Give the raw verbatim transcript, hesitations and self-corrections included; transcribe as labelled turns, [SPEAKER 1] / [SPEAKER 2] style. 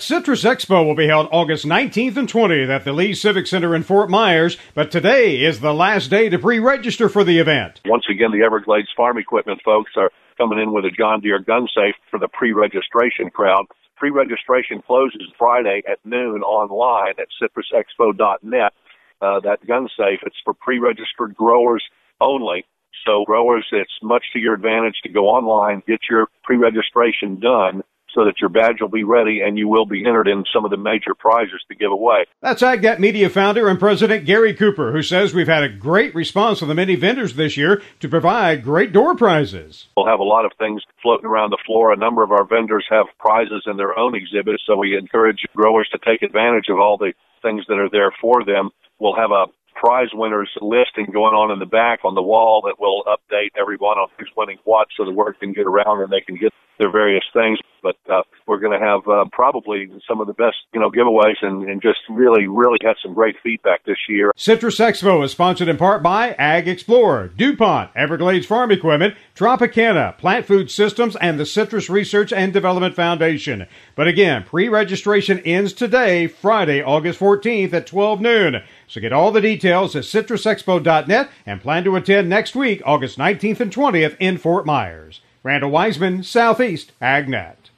[SPEAKER 1] Citrus Expo will be held August nineteenth and twentieth at the Lee Civic Center in Fort Myers, but today is the last day to pre-register for the event.
[SPEAKER 2] Once again, the Everglades Farm Equipment folks are coming in with a John Deere gun safe for the pre-registration crowd. Pre-registration closes Friday at noon online at citrus expo dot net. Uh, that gun safe, it's for pre-registered growers only. So growers, it's much to your advantage to go online, get your pre-registration done so that your badge will be ready and you will be entered in some of the major prizes to give away.
[SPEAKER 1] That's AgNet Media founder and president Gary Cooper, who says we've had a great response from the many vendors this year to provide great door prizes.
[SPEAKER 2] We'll have a lot of things floating around the floor. A number of our vendors have prizes in their own exhibits, so we encourage growers to take advantage of all the things that are there for them. We'll have a prize winners listing going on in the back on the wall that will update everyone on who's winning what so the word can get around and they can get their various things. But uh, we're going to have uh, probably some of the best, you know, giveaways and, and just really, really had some great feedback this year.
[SPEAKER 1] Citrus Expo is sponsored in part by Ag Explorer, DuPont, Everglades Farm Equipment, Tropicana, Plant Food Systems, and the Citrus Research and Development Foundation. But again, pre-registration ends today, Friday, August fourteenth at twelve noon. So get all the details at citrus expo dot net and plan to attend next week, August nineteenth and twentieth in Fort Myers. Randall Wiseman, Southeast AgNet.